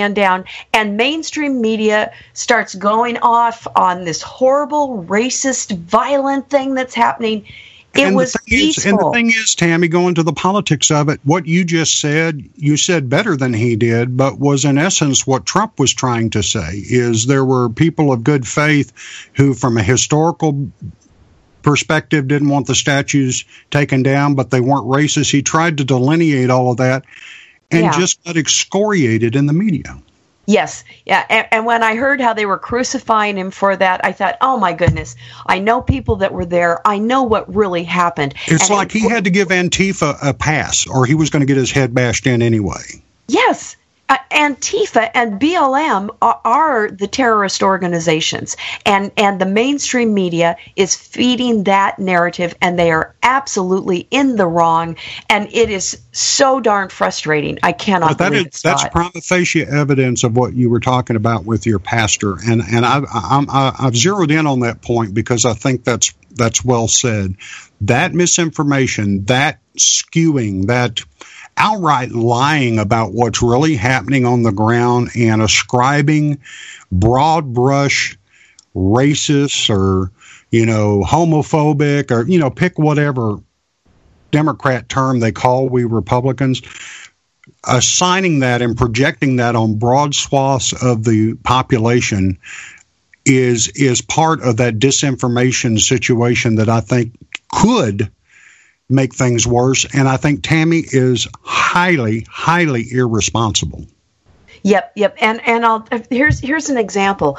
stand down, and mainstream media starts going off on this horrible, racist, violent thing that's happening. It was peaceful.
And the thing is, Tammy, going to the politics of it, what you just said, you said better than he did, but was in essence what Trump was trying to say, is there were people of good faith who, from a historical perspective, didn't want the statues taken down, but they weren't racist. He tried to delineate all of that and just got excoriated in the media.
Yes. Yeah. And when I heard how they were crucifying him for that, I thought, oh, my goodness, I know people that were there. I know what really happened.
It's like he had to give Antifa a pass or he was going to get his head bashed in anyway.
Yes. Antifa and BLM are the terrorist organizations, and the mainstream media is feeding that narrative, and they are absolutely in the wrong, and it is so darn frustrating. I cannot believe it.
That's prima facie evidence of what you were talking about with your pastor, and I've zeroed in on that point because I think that's well said. That misinformation, that skewing, that outright lying about what's really happening on the ground and ascribing broad brush racist or, homophobic or, pick whatever Democrat term they call we Republicans, assigning that and projecting that on broad swaths of the population is part of that disinformation situation that I think could make things worse, and I think Tammy is highly, highly irresponsible.
Yep. And here's an example.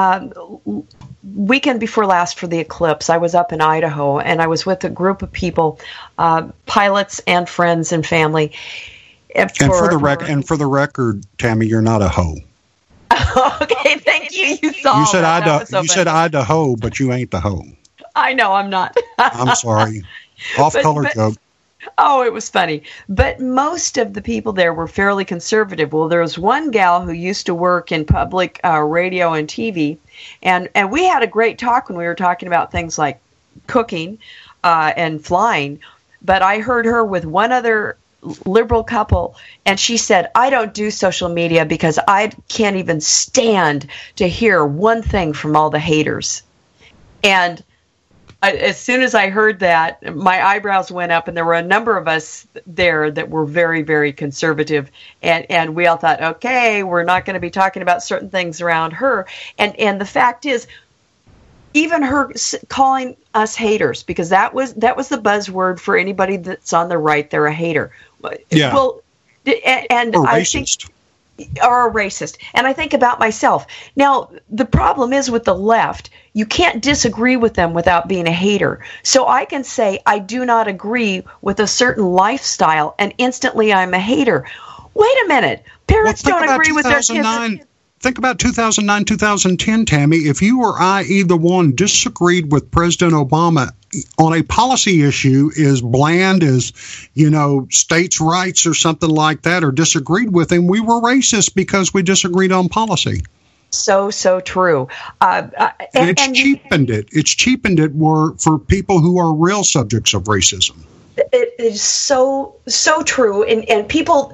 Weekend before last for the eclipse, I was up in Idaho, and I was with a group of people, pilots and friends and family.
And for the record, Tammy, you're not a hoe.
Okay, thank you. You saw.
You said Idaho. You said Idaho, but you ain't the hoe.
I know, I'm not.
I'm sorry. Off-color joke.
Oh, it was funny. But most of the people there were fairly conservative. Well, there was one gal who used to work in public radio and TV, and we had a great talk when we were talking about things like cooking and flying. But I heard her with one other liberal couple, and she said, I don't do social media because I can't even stand to hear one thing from all the haters. And as soon as I heard that, my eyebrows went up, and there were a number of us there that were very, very conservative, and we all thought, okay, we're not going to be talking about certain things around her. And the fact is, even her calling us haters, because that was the buzzword for anybody that's on the right, they're a hater.
Yeah.
Well, and
or
I
racist.
think, or a racist. And I think about myself. Now, the problem is with the left, you can't disagree with them without being a hater. So I can say I do not agree with a certain lifestyle, and instantly I'm a hater. Wait a minute. Parents don't agree with their kids.
Think about 2009, 2010, Tammy. If you or I, either one, disagreed with President Obama on a policy issue as bland as, states' rights or something like that, or disagreed with him, we were racist because we disagreed on policy.
So true.
It's cheapened it. It's cheapened it for people who are real subjects of racism.
It is so true. And people...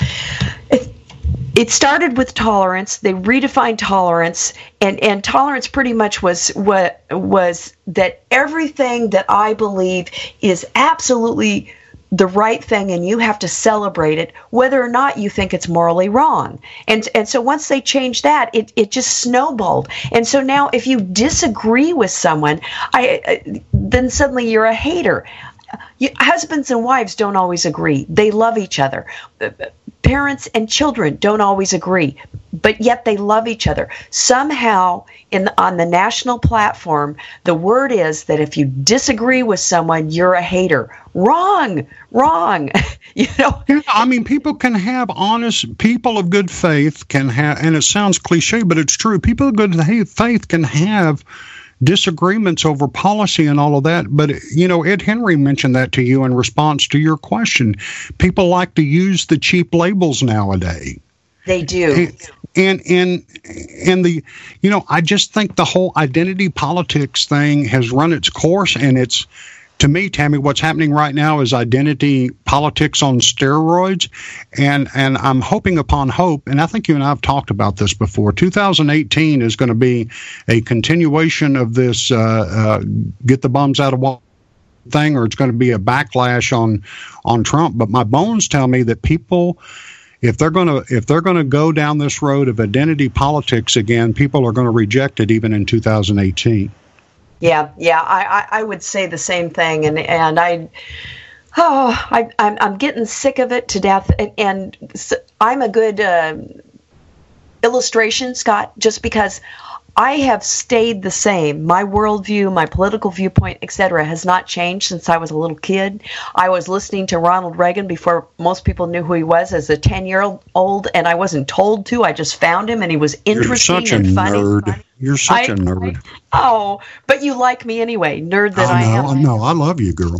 It started with tolerance. They redefined tolerance, and tolerance pretty much was that everything that I believe is absolutely the right thing, and you have to celebrate it, whether or not you think it's morally wrong. And so once they changed that, it just snowballed. And so now, if you disagree with someone, then suddenly you're a hater. Husbands and wives don't always agree. They love each other. Parents and children don't always agree, but yet they love each other. Somehow, on the national platform, the word is that if you disagree with someone, you're a hater. Wrong.
I mean, people can have people of good faith can have, and it sounds cliche, but it's true. People of good faith can have disagreements over policy and all of that. But, Ed Henry mentioned that to you in response to your question. People like to use the cheap labels nowadays.
They do.
And I just think the whole identity politics thing has run its course, and to me, Tammy, what's happening right now is identity politics on steroids, and I'm hoping upon hope, and I think you and I have talked about this before. 2018 is going to be a continuation of this get the bums out of Wall thing, or it's going to be a backlash on Trump. But my bones tell me that people, if they're going to go down this road of identity politics again, people are going to reject it even in 2018.
Yeah, I would say the same thing, and I'm getting sick of it to death, and I'm a good illustration, Scott, just because I have stayed the same. My worldview, my political viewpoint, etc., has not changed since I was a little kid. I was listening to Ronald Reagan before most people knew who he was as a 10-year-old, and I wasn't told to. I just found him, and he was interesting and funny.
You're such a nerd.
But you like me anyway, nerd that I am.
No, I love you, girl.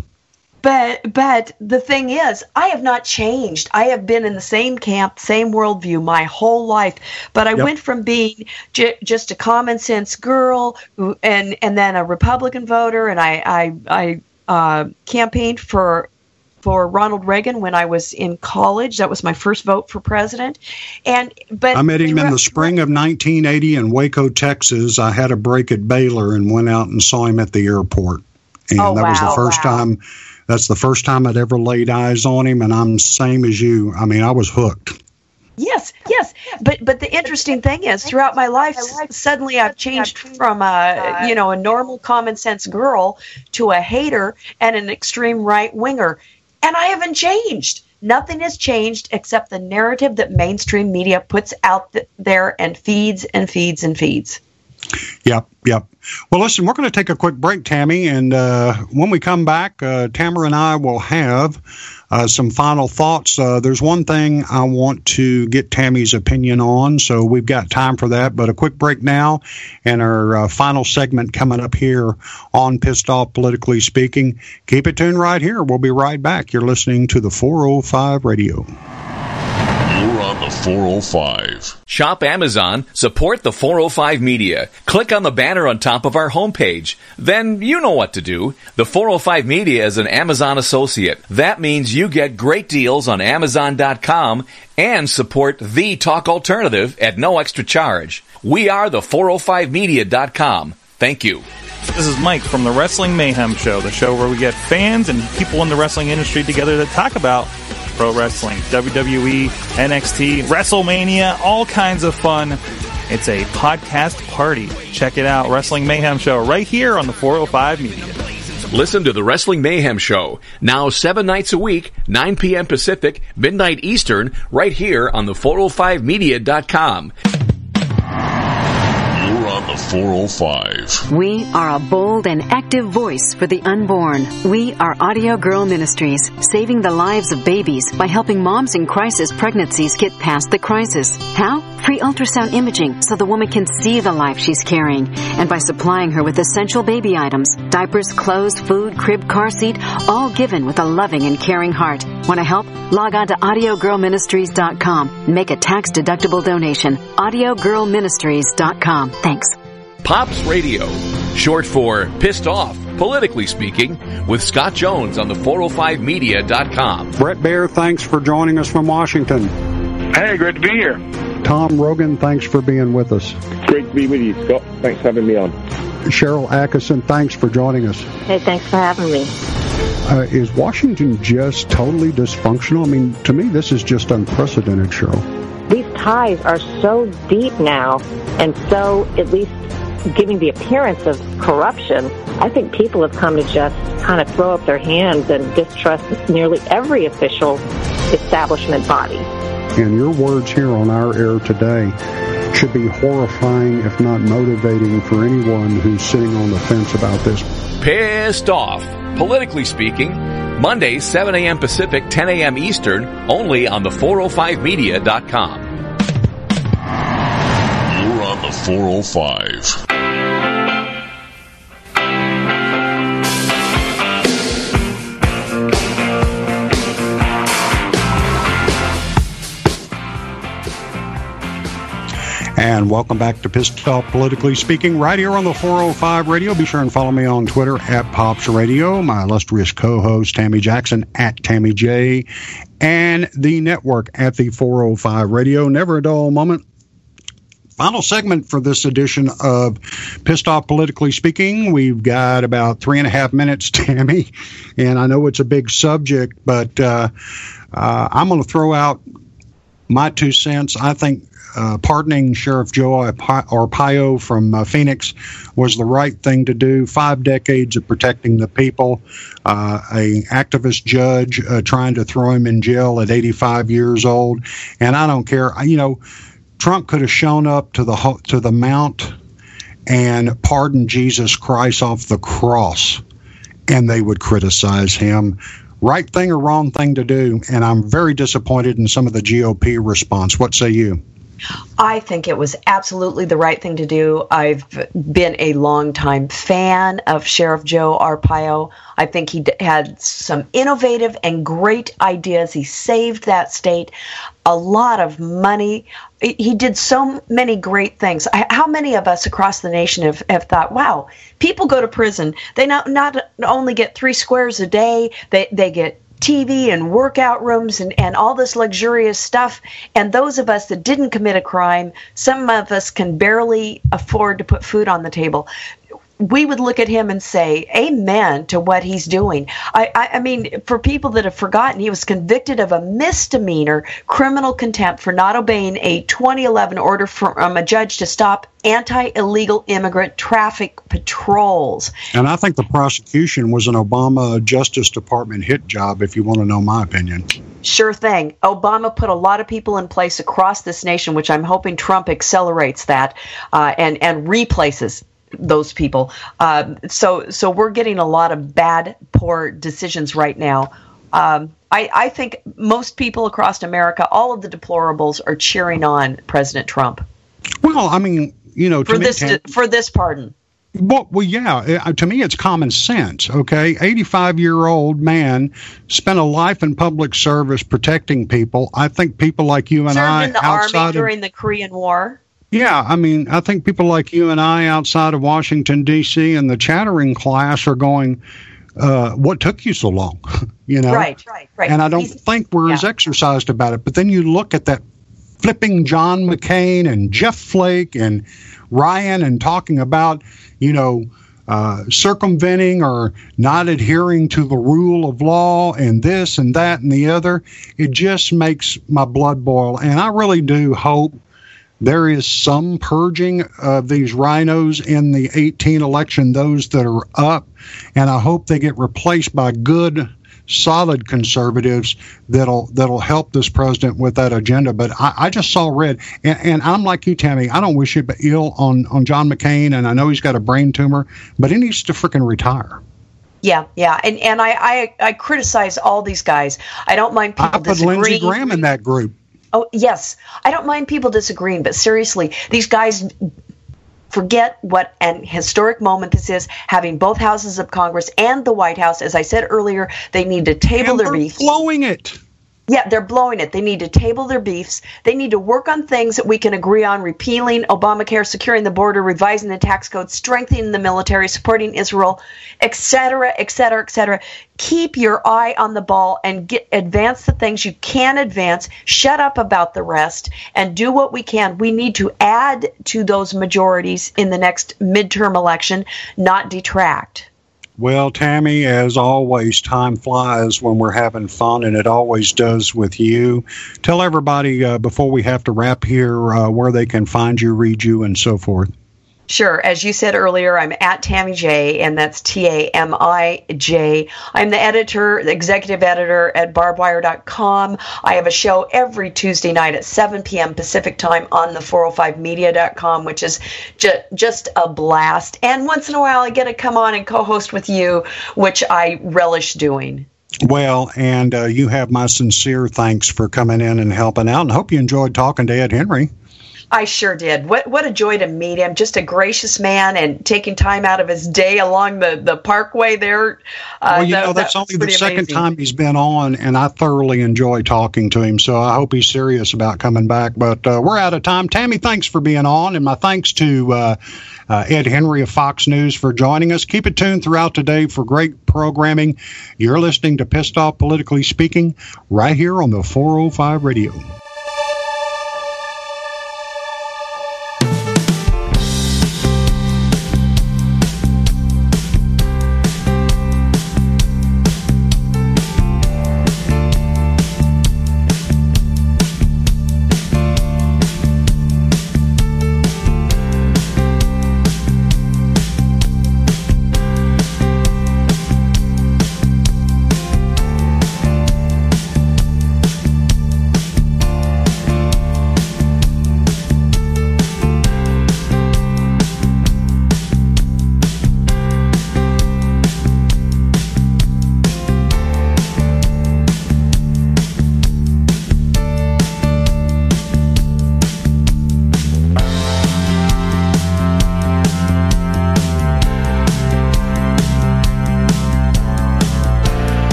But the thing is, I have not changed. I have been in the same camp, same worldview my whole life. But I went from being just a common sense girl and then a Republican voter, and I campaigned for Ronald Reagan when I was in college. That was my first vote for president. But
I met him in the spring of 1980 in Waco, Texas. I had a break at Baylor and went out and saw him at the airport. And that was the first time. That's the first time I'd ever laid eyes on him, and I'm the same as you. I mean, I was hooked.
Yes. But the interesting thing is, throughout my life, suddenly I've changed from a normal common sense girl to a hater and an extreme right winger, and I haven't changed. Nothing has changed except the narrative that mainstream media puts out there and feeds and feeds and feeds.
Yep. Well, listen, we're going to take a quick break, Tammy, and when we come back, Tamara and I will have some final thoughts. There's one thing I want to get Tammy's opinion on, so we've got time for that, but a quick break now, and our final segment coming up here on Pissed Off Politically Speaking. Keep it tuned right here. We'll be right back. You're listening to the 405 Radio.
You're on the 405.
Shop Amazon, support the 405 Media. Click on the banner on top of our homepage. Then you know what to do. The 405 Media is an Amazon associate. That means you get great deals on Amazon.com and support the talk alternative at no extra charge. We are the 405media.com. Thank you.
This is Mike from the Wrestling Mayhem Show, the show where we get fans and people in the wrestling industry together to talk about pro wrestling, WWE, NXT, WrestleMania, all kinds of fun. It's a podcast party. Check it out, Wrestling Mayhem Show, right here on the 405 Media.
Listen to the Wrestling Mayhem Show, now 7 nights a week, 9 p.m. Pacific, midnight Eastern, right here on the 405media.com.
You're on the 405.
We are a bold and active voice for the unborn. We are Audio Girl Ministries, saving the lives of babies by helping moms in crisis pregnancies get past the crisis. How? Free ultrasound imaging so the woman can see the life she's carrying, and by supplying her with essential baby items, diapers, clothes, food, crib, car seat, all given with a loving and caring heart. Want to help? Log on to AudioGirlMinistries.com and make a tax-deductible donation. AudioGirlMinistries.com. Thanks.
Pops Radio, short for Pissed Off, Politically Speaking, with Scott Jones on the 405media.com.
Brett Baer, thanks for joining us from Washington.
Hey, great to be here.
Tom Rogan, thanks for being with us.
Great to be with you, Scott. Thanks for having me on.
Cheryl Atkinson, thanks for joining us.
Hey, thanks for having me.
Is Washington just totally dysfunctional? I mean, to me, this is just unprecedented, Cheryl.
These ties are so deep now, and so at least giving the appearance of corruption. I think people have come to just kind of throw up their hands and distrust nearly every official establishment body.
And your words here on our air today should be horrifying, if not motivating, for anyone who's sitting on the fence about this.
Pissed Off, Politically Speaking, Monday, 7 a.m. Pacific, 10 a.m. Eastern, only on the 405media.com.
You're on the 405.
And welcome back to Pissed Off Politically Speaking, right here on the 405 Radio. Be sure and follow me on Twitter at Pops Radio, my illustrious co-host Tammy Jackson at Tammy J, and the network at the 405 Radio. Never a dull moment. Final segment for this edition of Pissed Off Politically Speaking. We've got about 3.5 minutes, Tammy, and I know it's a big subject, but I'm going to throw out my 2 cents. I think pardoning Sheriff Joe Arpaio from Phoenix was the right thing to do. 5 decades of protecting the people. A activist judge trying to throw him in jail at 85 years old. And I don't care. Trump could have shown up to the Mount and pardoned Jesus Christ off the cross, and they would criticize him. Right thing or wrong thing to do, and I'm very disappointed in some of the GOP response. What say you?
I think it was absolutely the right thing to do. I've been a longtime fan of Sheriff Joe Arpaio. I think he had some innovative and great ideas. He saved that state a lot of money. He did so many great things. How many of us across the nation have thought, wow, people go to prison. They not only get 3 squares a day, they get TV and workout rooms and all this luxurious stuff. And those of us that didn't commit a crime, some of us can barely afford to put food on the table. We would look at him and say, amen to what he's doing. I mean, for people that have forgotten, he was convicted of a misdemeanor criminal contempt for not obeying a 2011 order from a judge to stop anti-illegal immigrant traffic patrols.
And I think the prosecution was an Obama Justice Department hit job, if you want to know my opinion.
Sure thing. Obama put a lot of people in place across this nation, which I'm hoping Trump accelerates that and replaces those people. So we're getting a lot of bad, poor decisions right now. I think most people across America, all of the deplorables, are cheering on President Trump.
Well, I mean,
for this pardon.
Well, yeah. To me, it's common sense. Okay, 85-year-old man spent a life in public service protecting people. I think people like you and I,
served in the Army during the Korean War.
Yeah, I mean, I think people like you and I outside of Washington, D.C. and the chattering class are going, what took you so long?
Right.
And I don't think we're as exercised about it. But then you look at that flipping John McCain and Jeff Flake and Ryan and talking about, circumventing or not adhering to the rule of law and this and that and the other. It just makes my blood boil. And I really do hope there is some purging of these rhinos in the 2018 election, those that are up, and I hope they get replaced by good, solid conservatives that'll help this president with that agenda. But I just saw red, and I'm like you, Tammy. I don't wish it ill on John McCain, and I know he's got a brain tumor, but he needs to freaking retire.
Yeah, and I criticize all these guys. I don't mind people disagreeing.
I put Lindsey Graham in that group.
Oh, yes. I don't mind people disagreeing, but seriously, these guys forget what an historic moment this is, having both houses of Congress and the White House. As I said earlier, they need to table their beefs.
They're blowing it.
Yeah, they're blowing it. They need to table their beefs. They need to work on things that we can agree on: repealing Obamacare, securing the border, revising the tax code, strengthening the military, supporting Israel, et cetera, et cetera, et cetera. Keep your eye on the ball and advance the things you can advance. Shut up about the rest and do what we can. We need to add to those majorities in the next midterm election, not detract.
Well, Tammy, as always, time flies when we're having fun, and it always does with you. Tell everybody before we have to wrap here where they can find you, read you, and so forth.
Sure. As you said earlier, I'm at Tammy J, and that's TAMIJ. I'm the executive editor at barbedwire.com. I have a show every Tuesday night at 7 p.m. Pacific time on the 405media.com, which is just a blast. And once in a while, I get to come on and co-host with you, which I relish doing.
Well, and you have my sincere thanks for coming in and helping out, and hope you enjoyed talking to Ed Henry.
I sure did. What a joy to meet him. Just a gracious man and taking time out of his day along the parkway there.
Well, that's only the second time he's been on, and I thoroughly enjoy talking to him. So I hope he's serious about coming back. But we're out of time. Tammy, thanks for being on, and my thanks to Ed Henry of Fox News for joining us. Keep it tuned throughout the day for great programming. You're listening to Pissed Off Politically Speaking right here on the 405 Radio.